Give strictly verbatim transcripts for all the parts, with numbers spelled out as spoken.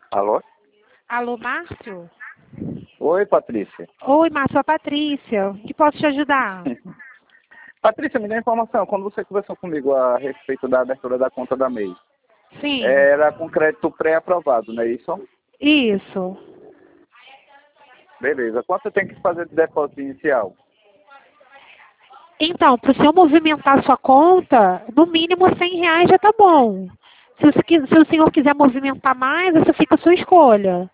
Alô? Alô, Márcio? Oi, Patrícia. Oi, Márcio, a Patrícia. Que posso te ajudar? Patrícia, me dá informação. Quando você conversou comigo a respeito da abertura da conta da M E I, Sim, era com crédito pré-aprovado, não é isso? isso. Beleza. Quanto você tem que fazer de depósito inicial? Então, para o senhor movimentar sua conta, no mínimo cem reais já tá bom. Se, o se se o senhor quiser movimentar mais, essa fica a sua escolha.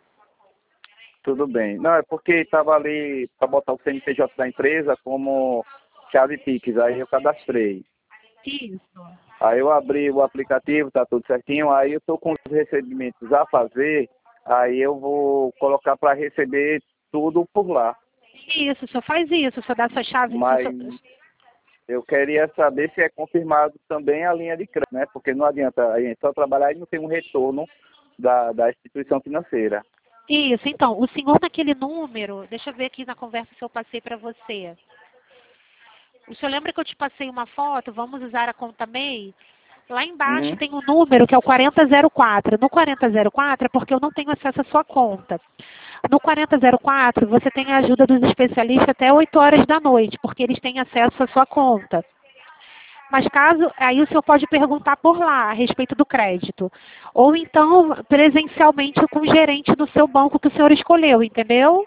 Tudo bem. Não, é porque estava ali para botar o C N P J da empresa como chave Pix. Aí eu cadastrei. Isso. Aí eu abri o aplicativo, tá tudo certinho. Aí eu estou com os recebimentos a fazer. Aí eu vou colocar para receber tudo por lá. Isso, o senhor faz isso, o senhor dá sua chave. o Mas senhor- eu queria saber se é confirmado também a linha de crédito, né? Porque não adianta a gente só trabalhar e não ter um retorno da, da instituição financeira. Isso, então, o senhor naquele número, deixa eu ver aqui na conversa que eu passei para você. O senhor lembra que eu te passei uma foto? Vamos usar a conta M E I? Lá embaixo Uhum. tem um número que é o quarenta zero quatro. No quarenta zero quatro é porque eu não tenho acesso à sua conta. No quarenta zero quatro você tem a ajuda dos especialistas até oito horas da noite, porque eles têm acesso à sua conta. Mas caso, aí o senhor pode perguntar por lá a respeito do crédito. Ou então presencialmente com o gerente do seu banco que o senhor escolheu, entendeu?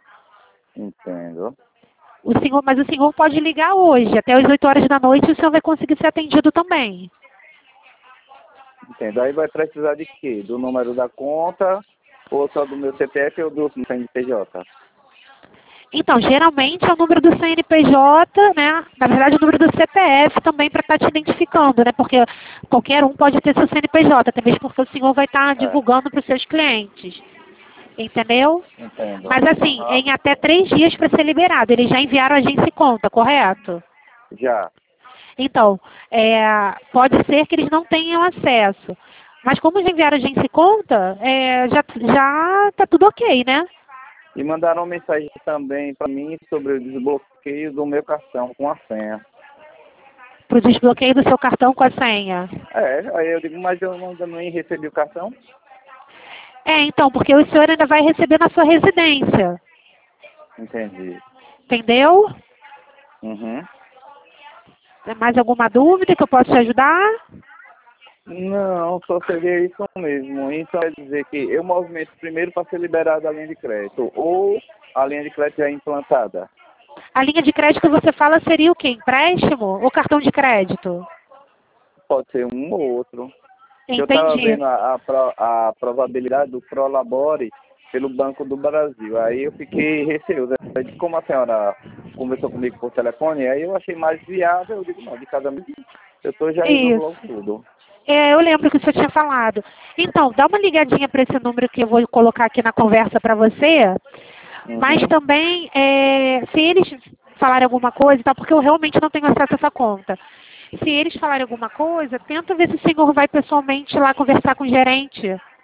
Entendo. O senhor, mas o senhor pode ligar hoje, até as oito horas da noite, e o senhor vai conseguir ser atendido também. Entendo. Aí vai precisar de quê? Do número da conta ou só do meu C P F ou do C N P J? Então, geralmente é o número do C N P J, né? Na verdade, o número do C P F também para estar te identificando, né? Porque qualquer um pode ter seu C N P J, até mesmo porque o senhor vai estar É, divulgando para os seus clientes. Entendeu? entendo. Mas assim, Aham. em até três dias para ser liberado. Eles já enviaram a agência e conta, correto? Já. Então, é, pode ser que eles não tenham acesso. Mas como já enviaram a agência e conta, é, já, já tá tudo ok, né? E mandaram uma mensagem também para mim sobre o desbloqueio do meu cartão com a senha. Para o desbloqueio do seu cartão com a senha. É, aí eu digo, mas eu não- ainda não recebi o cartão? É, então, porque o senhor ainda vai receber na sua residência. Entendi. Entendeu? Uhum. Tem mais alguma dúvida que eu possa te ajudar? Não, só seria isso mesmo. Então quer dizer que eu movimento primeiro para ser liberado a linha de crédito ou a linha de crédito já é implantada. A linha de crédito que você fala seria o quê? Empréstimo ou cartão de crédito? Pode ser um ou outro. Eu estava Entendi. vendo a, a, pro- a probabilidade do Prolabore pelo Banco do Brasil. Aí eu fiquei receoso. Eu disse, como a senhora conversou comigo por telefone, aí eu achei mais viável. Eu digo, não, de cada vez eu tô, já resolvo logo Isso. tudo. É, eu lembro que o senhor tinha falado. Então, dá uma ligadinha para esse número que eu vou colocar aqui na conversa para você. Mas Uhum. também, é, se eles falarem alguma coisa, tá, porque eu realmente não tenho acesso a essa conta. Se eles falarem alguma coisa, tenta ver se o senhor vai pessoalmente lá conversar com o gerente,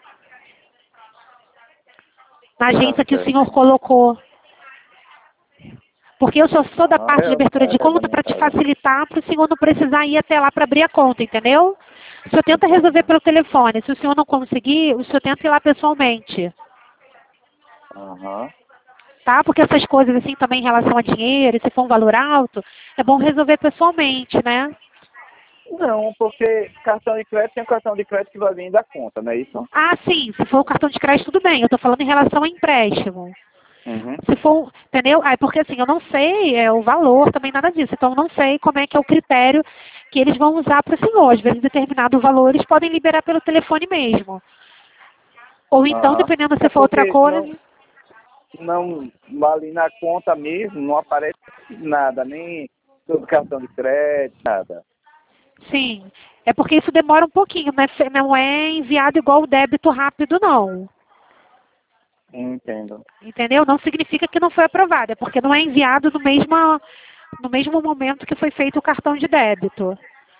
na Tá agência que o certo. senhor colocou. Porque eu só sou da Aham, parte de abertura é, de é da conta minha para te casa. facilitar, para o senhor não precisar ir até lá para abrir a conta, entendeu? O senhor tenta resolver Entendo. pelo telefone. Se o senhor não conseguir, o senhor tenta ir lá pessoalmente. Aham. Tá? Porque essas coisas assim também em relação a dinheiro, se for um valor alto, é bom resolver pessoalmente, né? Não, porque cartão de crédito tem um cartão de crédito que vai vir da conta, não é isso? Ah, sim, se for o cartão de crédito, tudo bem. Eu estou falando em relação a empréstimo. Uhum. Se for, entendeu? Ah, é porque assim, eu não sei é, o valor, também nada disso. Então, eu não sei como é que é o critério que eles vão usar para o senhor. Às vezes, determinado valor, eles podem liberar pelo telefone mesmo. Ou então, Aham. dependendo É se for outra porque coisa, não, não, ali na conta mesmo, não aparece nada, nem sobre cartão de crédito, nada. sim. É porque isso demora um pouquinho, né? Não é enviado igual o débito rápido, não. Entendo. Entendeu? Não significa que não foi aprovado, é porque não é enviado no mesmo, no mesmo momento que foi feito o cartão de débito.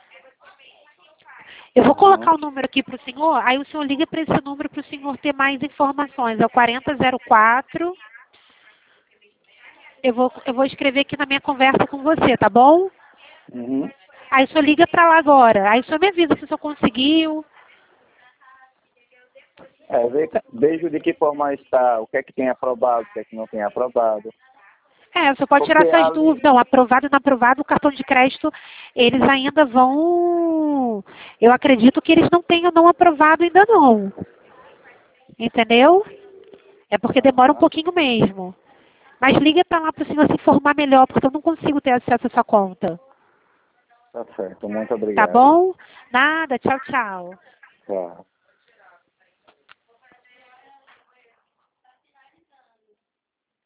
Eu vou Uhum. colocar o número aqui para o senhor, aí o senhor liga para esse número para o senhor ter mais informações. É o quarenta zero quatro. Eu vou, eu vou escrever aqui na minha conversa com você, tá bom? Uhum. Aí o senhor liga para lá agora. Aí o senhor me avisa se o senhor conseguiu. É, ve- vejo de que forma está, o que é que tem aprovado, o que é que não tem aprovado. É, você pode tirar Porque essas ali, dúvidas. Não, aprovado e não aprovado, o cartão de crédito, eles ainda vão... Eu acredito que eles não tenham não aprovado ainda não. Entendeu? É porque demora um ah, pouquinho mesmo. Mas liga para lá para o senhor se informar melhor, porque eu não consigo ter acesso a essa conta. tá certo, muito Tá obrigado. bom? Nada, tchau, tchau. Tchau.